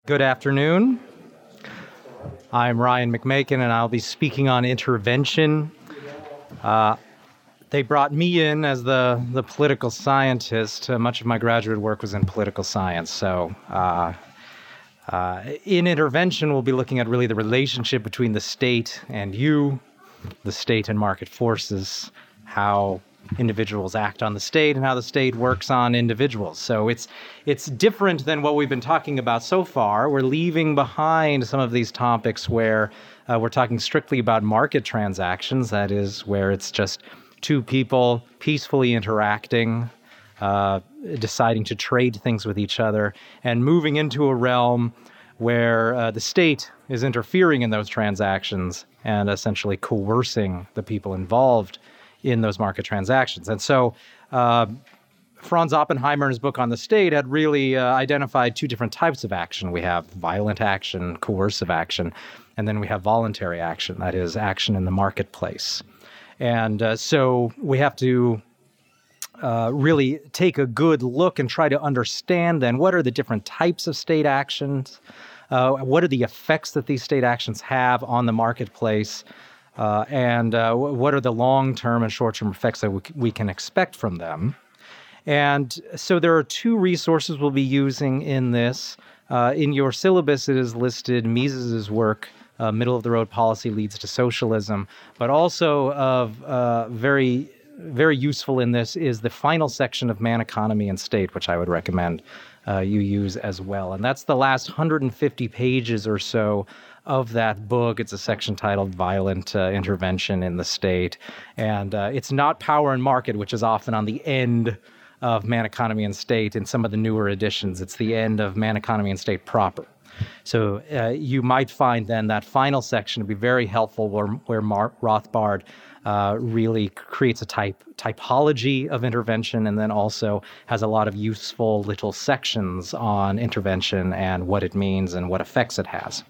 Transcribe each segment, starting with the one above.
Good afternoon. I'm Ryan McMakin, and I'll be speaking on intervention. They brought me in as the political scientist. Much of my graduate work was in political science. So in intervention, we'll be looking at really the relationship between the state and you, the state and market forces, how individuals act on the state and how the state works on individuals. So it's different than what we've been talking about so far. We're leaving behind some of these topics where we're talking strictly about market transactions. That is, where it's just two people peacefully interacting, deciding to trade things with each other, and moving into a realm where the state is interfering in those transactions and essentially coercing the people involved in those market transactions. And so Franz Oppenheimer, in his book on the state, had really identified two different types of action. We have violent action, coercive action, and then we have voluntary action, that is, action in the marketplace. And so we have to really take a good look and try to understand then what are the different types of state actions, what are the effects that these state actions have on the marketplace, and what are the long-term and short-term effects that we can expect from them. And so there are two resources we'll be using in this. In your syllabus, it is listed Mises' work, Middle-of-the-Road Policy Leads to Socialism, but also very, very useful in this is the final section of Man, Economy, and State, which I would recommend you use as well. And that's the last 150 pages or so of that book. It's a section titled Violent Intervention in the State. And it's not Power and Market, which is often on the end of Man, Economy, and State. In some of the newer editions, it's the end of Man, Economy, and State proper. So you might find then that final section to be very helpful where Rothbard really creates a typology of intervention and then also has a lot of useful little sections on intervention and what it means and what effects it has.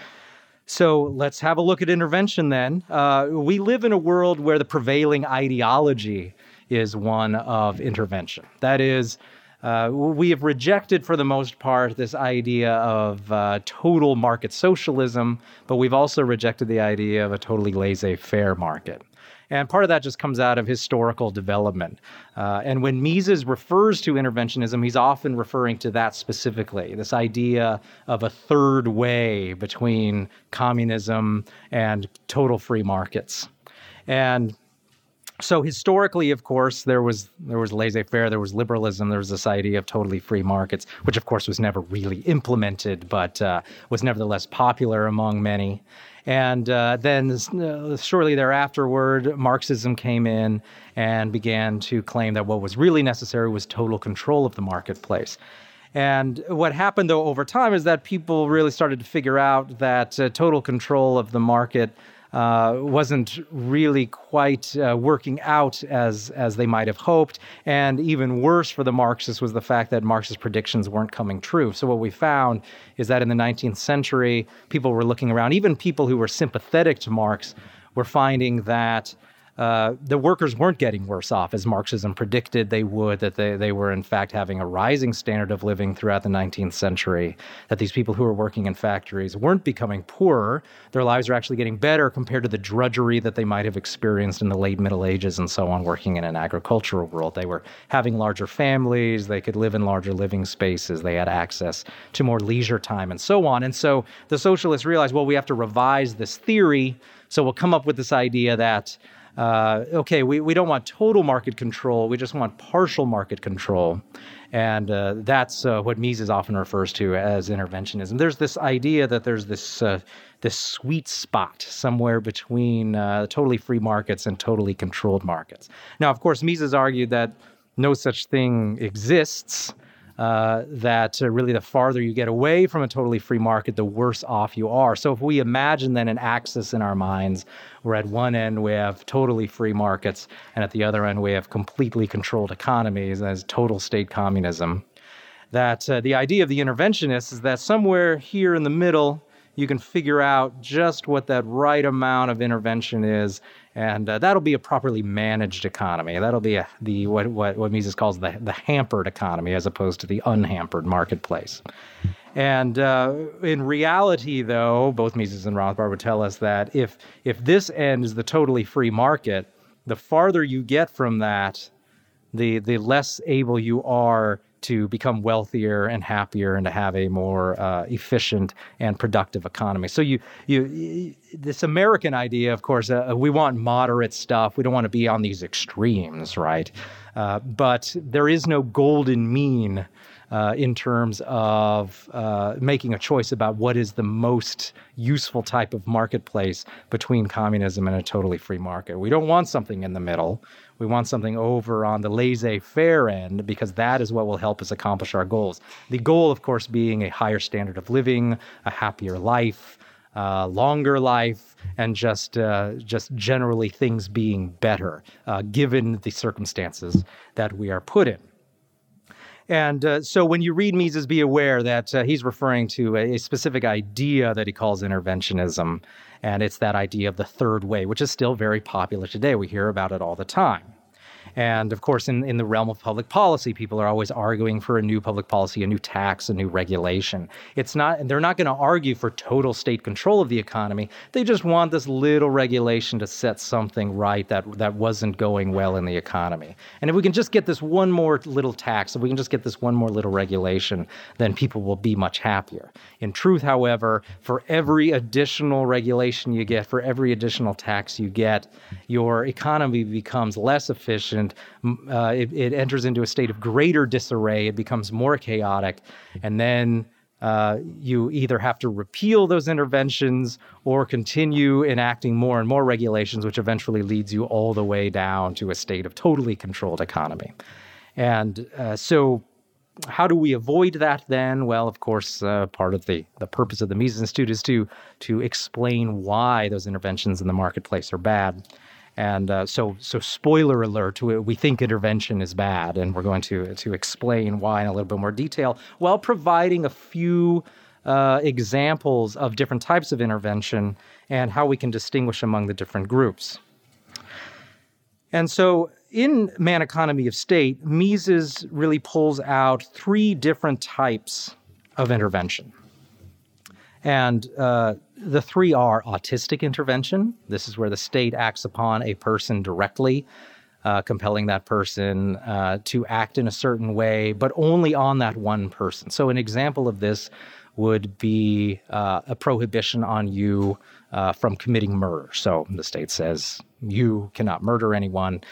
So let's have a look at intervention then. We live in a world where the prevailing ideology is one of intervention. That is, we have rejected for the most part this idea of total market socialism, but we've also rejected the idea of a totally laissez-faire market. And part of that just comes out of historical development. And when Mises refers to interventionism, he's often referring to that specifically, this idea of a third way between communism and total free markets. And so historically, of course, there was laissez-faire, there was liberalism, there was this idea of totally free markets, which of course was never really implemented, but was nevertheless popular among many. And then shortly thereafterward, Marxism came in and began to claim that what was really necessary was total control of the marketplace. And what happened, though, over time is that people really started to figure out that total control of the market wasn't really quite working out as they might have hoped. And even worse for the Marxists was the fact that Marxist predictions weren't coming true. So what we found is that in the 19th century, people were looking around, even people who were sympathetic to Marx were finding that the workers weren't getting worse off as Marxism predicted they would, that they were in fact having a rising standard of living throughout the 19th century, that these people who were working in factories weren't becoming poorer. Their lives were actually getting better compared to the drudgery that they might have experienced in the late Middle Ages and so on, working in an agricultural world. They were having larger families, they could live in larger living spaces, they had access to more leisure time and so on. And so the socialists realized, well, we have to revise this theory, so we'll come up with this idea that we don't want total market control, we just want partial market control. And that's what Mises often refers to as interventionism. There's this idea that there's this sweet spot somewhere between totally free markets and totally controlled markets. Now, of course, Mises argued that no such thing exists, that really the farther you get away from a totally free market, the worse off you are. So if we imagine then an axis in our minds, where at one end we have totally free markets, and at the other end we have completely controlled economies as total state communism, that the idea of the interventionists is that somewhere here in the middle, you can figure out just what that right amount of intervention is, and that'll be a properly managed economy. That'll be what Mises calls the hampered economy, as opposed to the unhampered marketplace. And in reality, though, both Mises and Rothbard would tell us that if this end is the totally free market, the farther you get from that, the less able you are to become wealthier and happier and to have a more efficient and productive economy. So this American idea, of course, we want moderate stuff. We don't want to be on these extremes, right? But there is no golden mean in terms of making a choice about what is the most useful type of marketplace between communism and a totally free market. We don't want something in the middle. We want something over on the laissez-faire end, because that is what will help us accomplish our goals. The goal, of course, being a higher standard of living, a happier life, longer life, and just generally things being better, given the circumstances that we are put in. And so when you read Mises, be aware that he's referring to a specific idea that he calls interventionism, and it's that idea of the third way, which is still very popular today. We hear about it all the time. And of course, in the realm of public policy, people are always arguing for a new public policy, a new tax, a new regulation. They're not going to argue for total state control of the economy. They just want this little regulation to set something right that wasn't going well in the economy. And if we can just get this one more little tax, if we can just get this one more little regulation, then people will be much happier. In truth, however, for every additional regulation you get, for every additional tax you get, your economy becomes less efficient. It enters into a state of greater disarray. It becomes more chaotic. And then you either have to repeal those interventions or continue enacting more and more regulations, which eventually leads you all the way down to a state of totally controlled economy. And so how do we avoid that then? Well, of course, part of the purpose of the Mises Institute is to explain why those interventions in the marketplace are bad. And so spoiler alert, we think intervention is bad, and we're going to explain why in a little bit more detail, while providing a few examples of different types of intervention and how we can distinguish among the different groups. And so in Man, Economy of State, Mises really pulls out three different types of intervention. And the three are autistic intervention. This is where the state acts upon a person directly, compelling that person to act in a certain way, but only on that one person. So an example of this would be a prohibition on you from committing murder. So the state says you cannot murder anyone.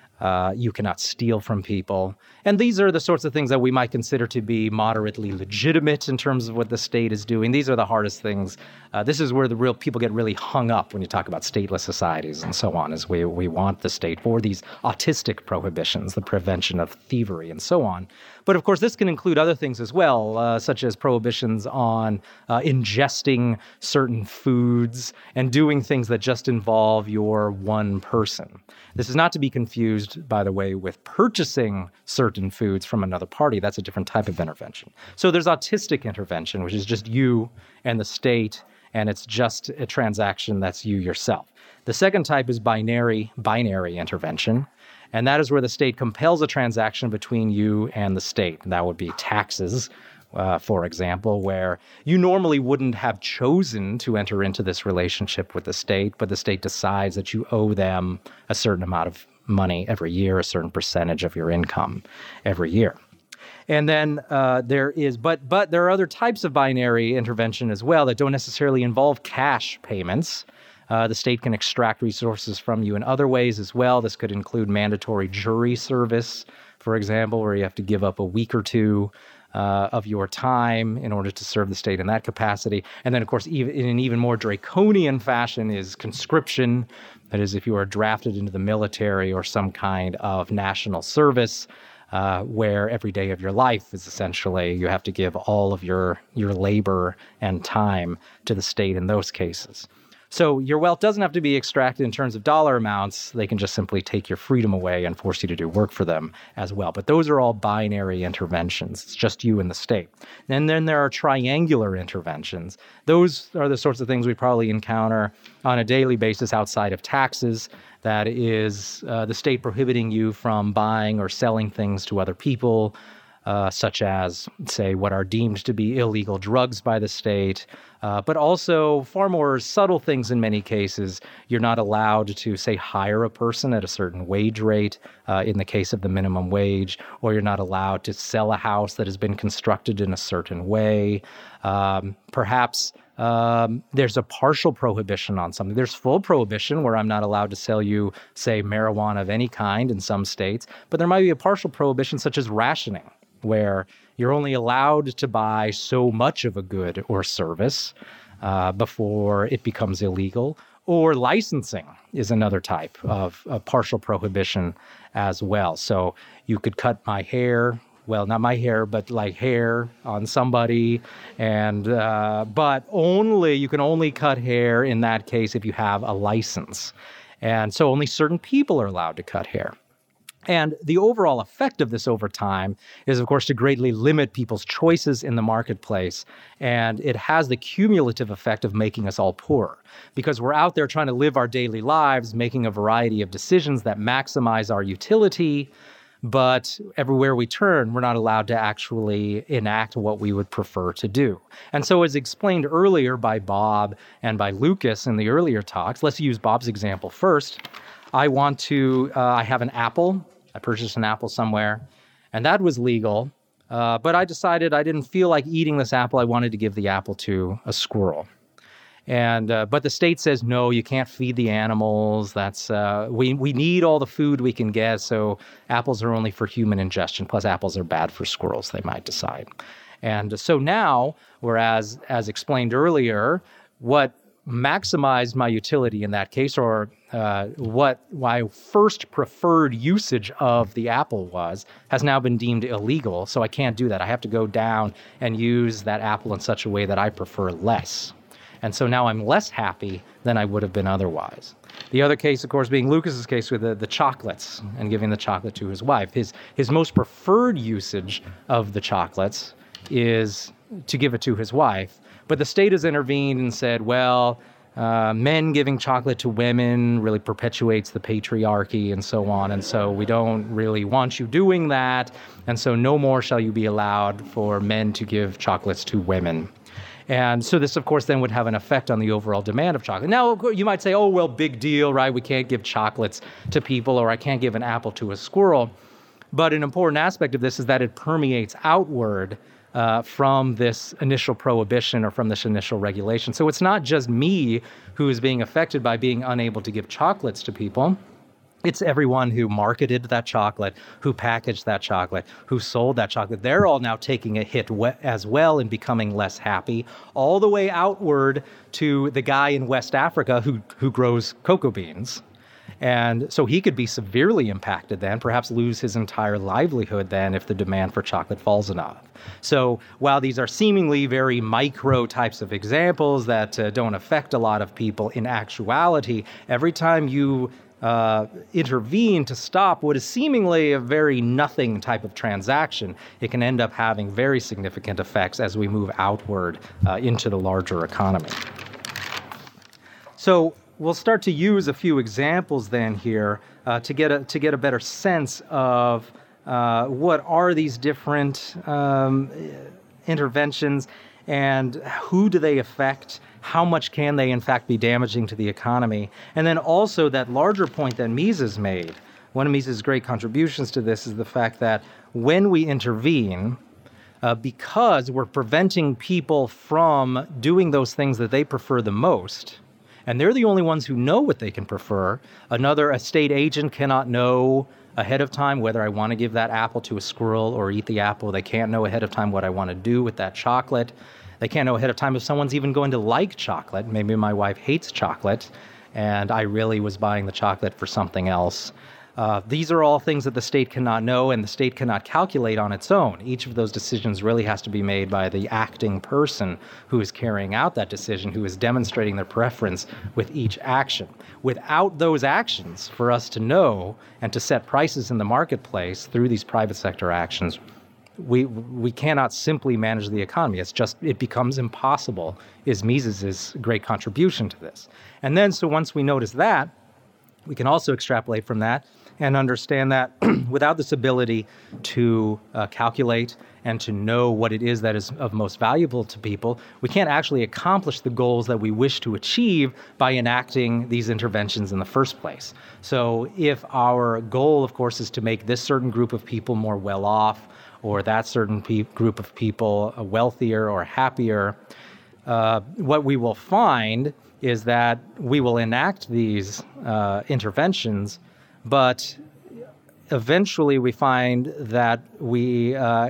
You cannot steal from people. And these are the sorts of things that we might consider to be moderately legitimate in terms of what the state is doing. These are the hardest things. This is where the real people get really hung up when you talk about stateless societies and so on, is we want the state for these autistic prohibitions, the prevention of thievery and so on. But of course, this can include other things as well, such as prohibitions on ingesting certain foods and doing things that just involve your one person. This is not to be confused, by the way, with purchasing certain foods from another party. That's a different type of intervention. So there's autistic intervention, which is just you and the state, and it's just a transaction that's you yourself. The second type is binary intervention, and that is where the state compels a transaction between you and the state. And that would be taxes, for example, where you normally wouldn't have chosen to enter into this relationship with the state, but the state decides that you owe them a certain amount of money every year, a certain percentage of your income every year. And then there are other types of binary intervention as well that don't necessarily involve cash payments. The state can extract resources from you in other ways as well. This could include mandatory jury service, for example, where you have to give up a week or two of your time in order to serve the state in that capacity. And then, of course, even in an even more draconian fashion is conscription. That is, if you are drafted into the military or some kind of national service, where every day of your life is essentially you have to give all of your labor and time to the state in those cases. So your wealth doesn't have to be extracted in terms of dollar amounts. They can just simply take your freedom away and force you to do work for them as well. But those are all binary interventions. It's just you and the state. And then there are triangular interventions. Those are the sorts of things we probably encounter on a daily basis outside of taxes. That is the state prohibiting you from buying or selling things to other people, such as, say, what are deemed to be illegal drugs by the state, but also far more subtle things in many cases. You're not allowed to, say, hire a person at a certain wage rate in the case of the minimum wage, or you're not allowed to sell a house that has been constructed in a certain way. Perhaps there's a partial prohibition on something. There's full prohibition where I'm not allowed to sell you, say, marijuana of any kind in some states, but there might be a partial prohibition such as rationing, where you're only allowed to buy so much of a good or service before it becomes illegal. Or licensing is another type of a partial prohibition as well. So you could cut my hair, well, not my hair, but like hair on somebody, and but you can only cut hair in that case if you have a license. And so only certain people are allowed to cut hair. And the overall effect of this over time is, of course, to greatly limit people's choices in the marketplace. And it has the cumulative effect of making us all poorer, because we're out there trying to live our daily lives, making a variety of decisions that maximize our utility. But everywhere we turn, we're not allowed to actually enact what we would prefer to do. And so, as explained earlier by Bob and by Lucas in the earlier talks, let's use Bob's example first. I have an apple. I purchased an apple somewhere, and that was legal. But I decided I didn't feel like eating this apple. I wanted to give the apple to a squirrel. And but the state says, no, you can't feed the animals. That's we need all the food we can get, so apples are only for human ingestion. Plus, apples are bad for squirrels, they might decide. And so now, whereas, as explained earlier, what maximized my utility in that case, or what my first preferred usage of the apple was, has now been deemed illegal. So I can't do that. I have to go down and use that apple in such a way that I prefer less. And so now I'm less happy than I would have been otherwise. The other case, of course, being Lucas's case with the chocolates and giving the chocolate to his wife. His most preferred usage of the chocolates is to give it to his wife. But the state has intervened and said, well, men giving chocolate to women really perpetuates the patriarchy and so on. And so we don't really want you doing that. And so no more shall you be allowed for men to give chocolates to women. And so this, of course, then would have an effect on the overall demand of chocolate. Now, you might say, oh, well, big deal, right? We can't give chocolates to people, or I can't give an apple to a squirrel. But an important aspect of this is that it permeates outward from this initial prohibition or from this initial regulation. So it's not just me who is being affected by being unable to give chocolates to people. It's everyone who marketed that chocolate, who packaged that chocolate, who sold that chocolate. They're all now taking a hit as well and becoming less happy, all the way outward to the guy in West Africa who grows cocoa beans. And so he could be severely impacted then, perhaps lose his entire livelihood then if the demand for chocolate falls enough. So while these are seemingly very micro types of examples that don't affect a lot of people, in actuality, every time you intervene to stop what is seemingly a very nothing type of transaction, it can end up having very significant effects as we move outward into the larger economy. So we'll start to use a few examples then here to get a better sense of what are these different interventions and who do they affect. How much can they, in fact, be damaging to the economy? And then also that larger point that Mises made. One of Mises' great contributions to this is the fact that when we intervene, because we're preventing people from doing those things that they prefer the most, and they're the only ones who know what they can prefer. A state agent cannot know ahead of time whether I want to give that apple to a squirrel or eat the apple. They can't know ahead of time what I want to do with that chocolate. They can't know ahead of time if someone's even going to like chocolate. Maybe my wife hates chocolate, and I really was buying the chocolate for something else. These are all things that the state cannot know, and the state cannot calculate on its own. Each of those decisions really has to be made by the acting person who is carrying out that decision, who is demonstrating their preference with each action. Without those actions, for us to know and to set prices in the marketplace through these private sector actions, we cannot simply manage the economy. It becomes impossible, is Mises' great contribution to this. And then, so once we notice that, we can also extrapolate from that and understand that without this ability to calculate and to know what it is that is of most valuable to people, we can't actually accomplish the goals that we wish to achieve by enacting these interventions in the first place. So if our goal, of course, is to make this certain group of people more well-off, or that certain group of people wealthier or happier, what we will find is that we will enact these interventions, but eventually we find that we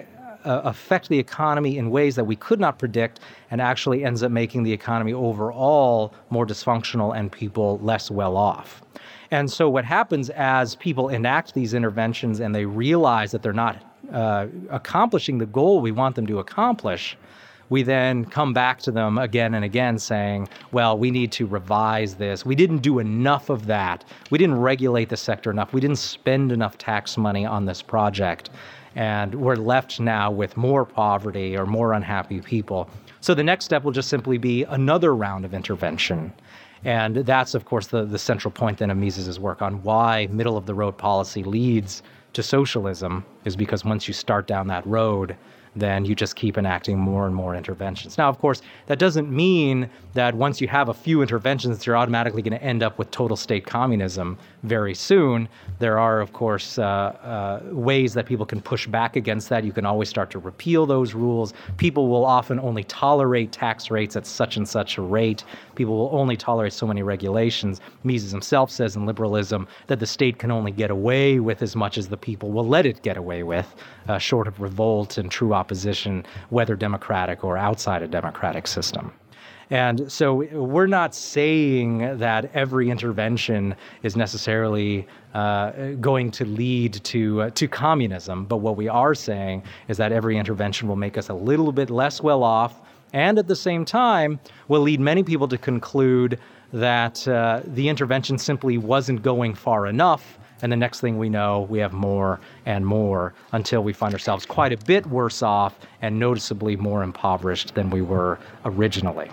affect the economy in ways that we could not predict, and actually ends up making the economy overall more dysfunctional and people less well off. And so what happens as people enact these interventions and they realize that they're not accomplishing the goal we want them to accomplish, we then come back to them again and again saying, well, we need to revise this. We didn't do enough of that. We didn't regulate the sector enough. We didn't spend enough tax money on this project. And we're left now with more poverty or more unhappy people. So the next step will just simply be another round of intervention. And that's, of course, the central point then of Mises' work on why middle-of-the-road policy leads to socialism, is because once you start down that road, then you just keep enacting more and more interventions. Now, of course, that doesn't mean that once you have a few interventions, you're automatically going to end up with total state communism very soon. There are, of course, ways that people can push back against that. You can always start to repeal those rules. People will often only tolerate tax rates at such and such a rate. People will only tolerate so many regulations. Mises himself says in Liberalism that the state can only get away with as much as the people will let it get away with, short of revolt and true opposition, whether democratic or outside a democratic system. And so we're not saying that every intervention is necessarily going to lead to communism, but what we are saying is that every intervention will make us a little bit less well off, and at the same time will lead many people to conclude that the intervention simply wasn't going far enough. And the next thing we know, we have more and more until we find ourselves quite a bit worse off and noticeably more impoverished than we were originally.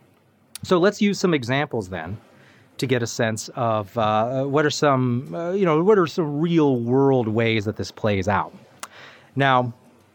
So let's use some examples then to get a sense of what are some real world ways that this plays out. Now,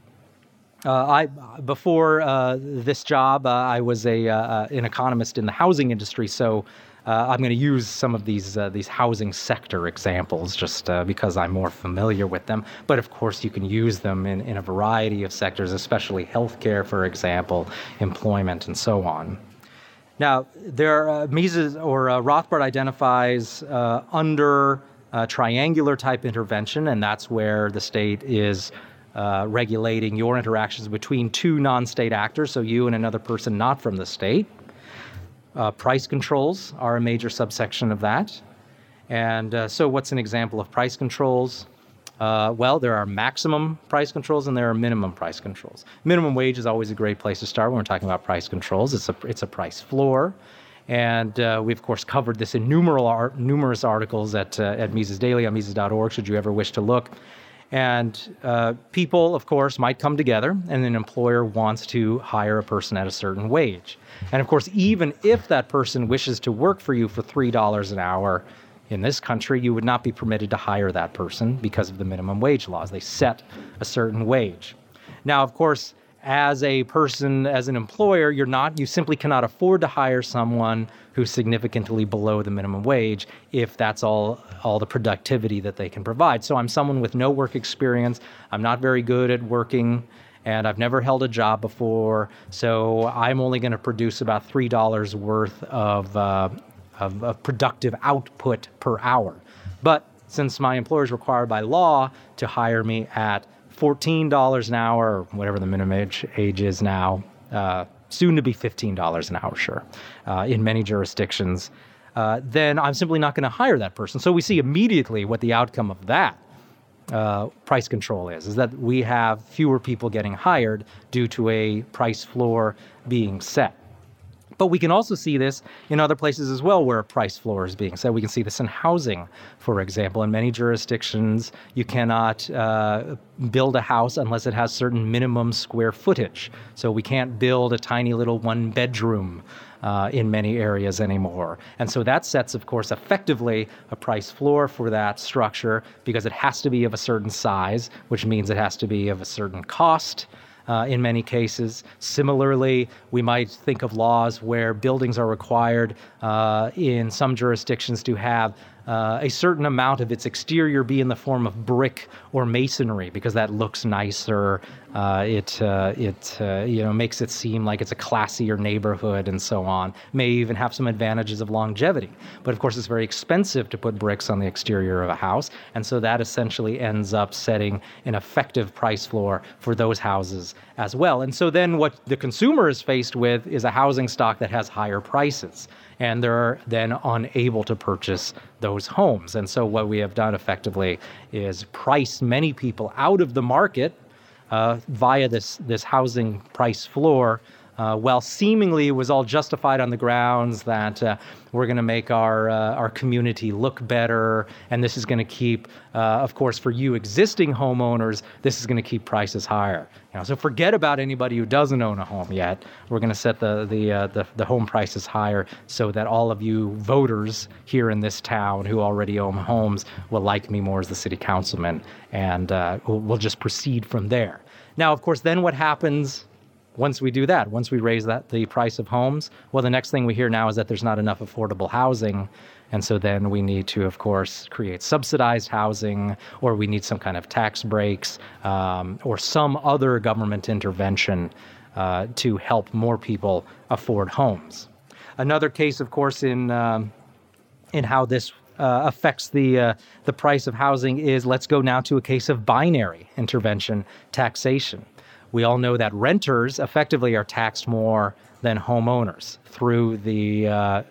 before this job, I was an economist in the housing industry, so I'm going to use some of these housing sector examples just because I'm more familiar with them. But of course, you can use them in a variety of sectors, especially healthcare, for example, employment, and so on. Now, Mises or Rothbard identifies under triangular type intervention, and that's where the state is regulating your interactions between two non-state actors, so you and another person not from the state. Price controls are a major subsection of that. And so what's an example of price controls? Well, there are maximum price controls and there are minimum price controls. Minimum wage is always a great place to start when we're talking about price controls. It's a price floor. And we, of course, covered this in numerous articles at Mises Daily on Mises.org, should you ever wish to look. And people, of course, might come together and an employer wants to hire a person at a certain wage. And of course, even if that person wishes to work for you for $3 an hour in this country, you would not be permitted to hire that person because of the minimum wage laws. They set a certain wage. Now, of course, as a person, as an employer, you simply cannot afford to hire someone who's significantly below the minimum wage if that's all the productivity that they can provide. So I'm someone with no work experience. I'm not very good at working, and I've never held a job before. So I'm only going to produce about $3 worth of productive output per hour. But since my employer is required by law to hire me at $14 an hour, or whatever the minimum age is now, soon to be $15 an hour, sure, in many jurisdictions, then I'm simply not going to hire that person. So we see immediately what the outcome of that price control is that we have fewer people getting hired due to a price floor being set. But we can also see this in other places as well where a price floor is being set. We can see this in housing, for example. In many jurisdictions, you cannot build a house unless it has certain minimum square footage. So we can't build a tiny little one-bedroom in many areas anymore. And so that sets, of course, effectively a price floor for that structure because it has to be of a certain size, which means it has to be of a certain cost. In many cases. Similarly, we might think of laws where buildings are required in some jurisdictions to have a certain amount of its exterior be in the form of brick or masonry because that looks nicer. It makes it seem like it's a classier neighborhood and so on. May even have some advantages of longevity. But of course, it's very expensive to put bricks on the exterior of a house. And so that essentially ends up setting an effective price floor for those houses as well. And so then what the consumer is faced with is a housing stock that has higher prices. And they're then unable to purchase those homes. And so what we have done effectively is price many people out of the market via this housing price floor, while seemingly it was all justified on the grounds that we're going to make our community look better, and this is going to keep, of course, for you existing homeowners, this is going to keep prices higher. So forget about anybody who doesn't own a home yet. We're going to set the home prices higher so that all of you voters here in this town who already own homes will like me more as the city councilman, and we'll just proceed from there. Now, of course, then what happens once we do that, once we raise the price of homes? Well, the next thing we hear now is that there's not enough affordable housing. And so then we need to, of course, create subsidized housing, or we need some kind of tax breaks, or some other government intervention to help more people afford homes. Another case, of course, in how this affects the price of housing is, let's go now to a case of binary intervention taxation. We all know that renters effectively are taxed more than homeowners through the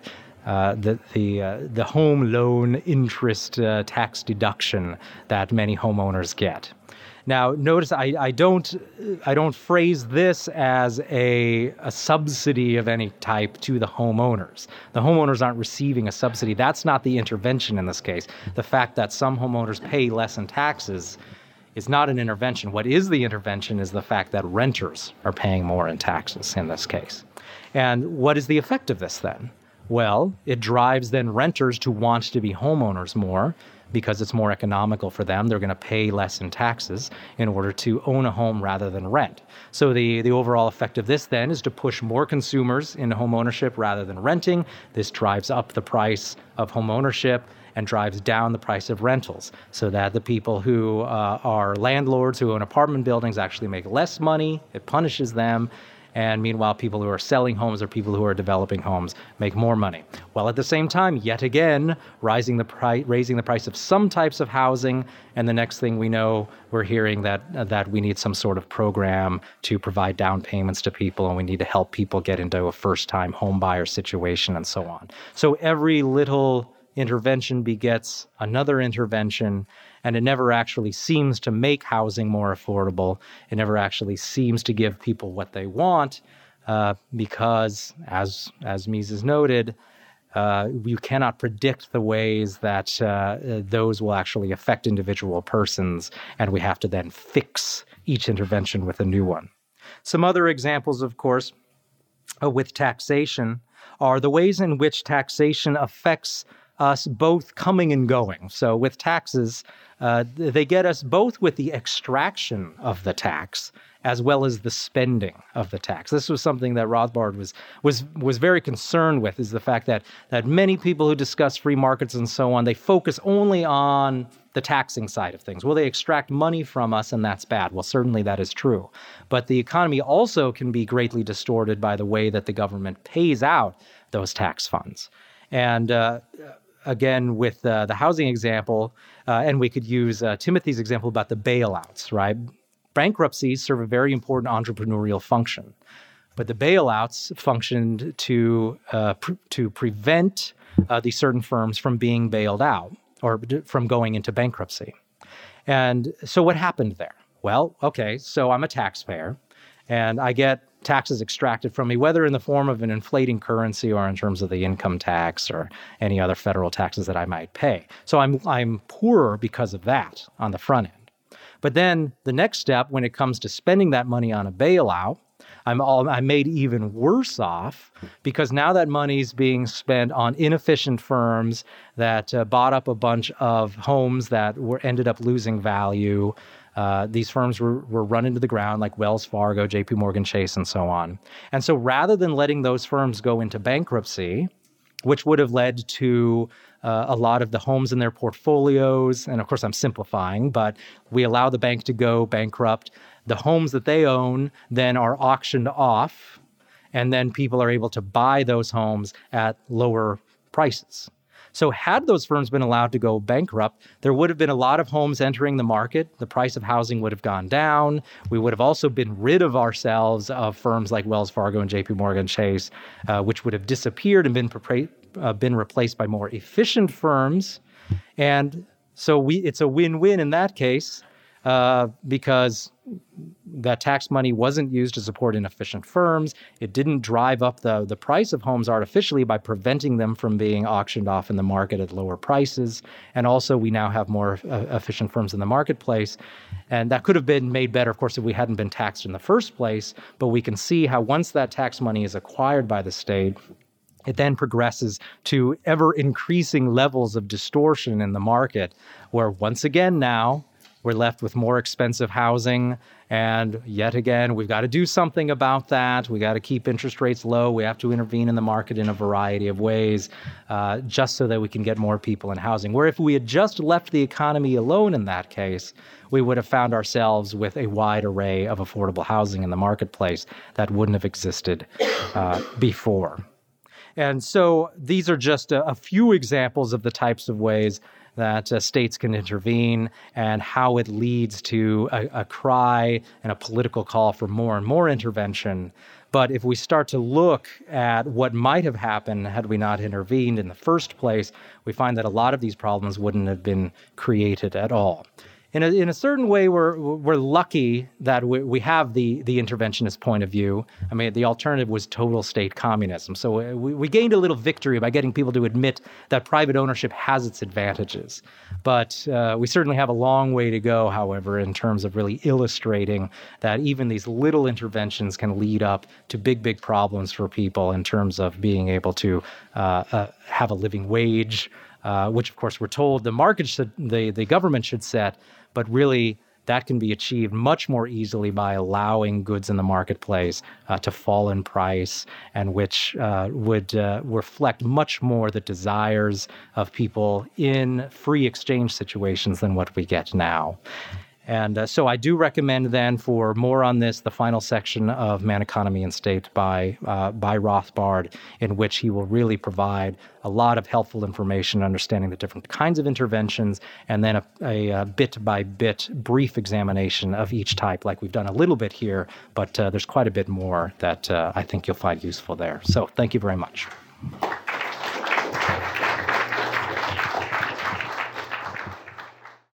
home loan interest tax deduction that many homeowners get. Now, notice I don't phrase this as a subsidy of any type to the homeowners. The homeowners aren't receiving a subsidy. That's not the intervention in this case. The fact that some homeowners pay less in taxes is not an intervention. What is the intervention is the fact that renters are paying more in taxes in this case. And what is the effect of this then? Well, it drives then renters to want to be homeowners more because it's more economical for them. They're going to pay less in taxes in order to own a home rather than rent. So the overall effect of this then is to push more consumers into home ownership rather than renting. This drives up the price of home ownership and drives down the price of rentals so that the people who are landlords who own apartment buildings actually make less money. It punishes them. And meanwhile, people who are selling homes or people who are developing homes make more money. While at the same time, yet again, raising the price of some types of housing. And the next thing we know, we're hearing that we need some sort of program to provide down payments to people, and we need to help people get into a first-time home buyer situation and so on. So every little intervention begets another intervention, and it never actually seems to make housing more affordable. It never actually seems to give people what they want because, as Mises noted, you cannot predict the ways that those will actually affect individual persons, and we have to then fix each intervention with a new one. Some other examples, of course, with taxation are the ways in which taxation affects us both coming and going. So with taxes, they get us both with the extraction of the tax as well as the spending of the tax. This was something that Rothbard was very concerned with, is the fact that many people who discuss free markets and so on, they focus only on the taxing side of things. Well, they extract money from us, and that's bad. Well, certainly that is true. But the economy also can be greatly distorted by the way that the government pays out those tax funds. And again, with the housing example, and we could use Timothy's example about the bailouts, right? Bankruptcies serve a very important entrepreneurial function, but the bailouts functioned to prevent these certain firms from being bailed out or from going into bankruptcy. And so what happened there? Well, okay, so I'm a taxpayer, and I get taxes extracted from me, whether in the form of an inflating currency or in terms of the income tax or any other federal taxes that I might pay. So I'm poorer because of that on the front end. But then the next step, when it comes to spending that money on a bailout, I'm made even worse off because now that money's being spent on inefficient firms that bought up a bunch of homes that ended up losing value. These firms were run into the ground like Wells Fargo, JP Morgan Chase, and so on. And so rather than letting those firms go into bankruptcy, which would have led to a lot of the homes in their portfolios, and of course I'm simplifying, but we allow the bank to go bankrupt. The homes that they own then are auctioned off, and then people are able to buy those homes at lower prices. So had those firms been allowed to go bankrupt, there would have been a lot of homes entering the market. The price of housing would have gone down. We would have also been rid of ourselves of firms like Wells Fargo and JP Morgan Chase, which would have disappeared and been replaced by more efficient firms. And so it's a win-win in that case because that tax money wasn't used to support inefficient firms. It didn't drive up the price of homes artificially by preventing them from being auctioned off in the market at lower prices. And also, we now have more efficient firms in the marketplace. And that could have been made better, of course, if we hadn't been taxed in the first place. But we can see how once that tax money is acquired by the state, it then progresses to ever increasing levels of distortion in the market, where once again now, we're left with more expensive housing. And yet again, we've got to do something about that. We got to keep interest rates low. We have to intervene in the market in a variety of ways just so that we can get more people in housing. Where if we had just left the economy alone in that case, we would have found ourselves with a wide array of affordable housing in the marketplace that wouldn't have existed before. And so these are just a few examples of the types of ways that states can intervene and how it leads to a cry and a political call for more and more intervention. But if we start to look at what might have happened had we not intervened in the first place, we find that a lot of these problems wouldn't have been created at all. In a certain way, we're lucky that we have the interventionist point of view. I mean, the alternative was total state communism. So we gained a little victory by getting people to admit that private ownership has its advantages. But we certainly have a long way to go, however, in terms of really illustrating that even these little interventions can lead up to big problems for people in terms of being able to have a living wage, which, of course, we're told the government should set. But really, that can be achieved much more easily by allowing goods in the marketplace to fall in price, and which would reflect much more the desires of people in free exchange situations than what we get now. And so I do recommend then for more on this, the final section of Man, Economy, and State by Rothbard, in which he will really provide a lot of helpful information, understanding the different kinds of interventions, and then a bit-by-bit brief examination of each type, like we've done a little bit here, but there's quite a bit more that I think you'll find useful there. So thank you very much.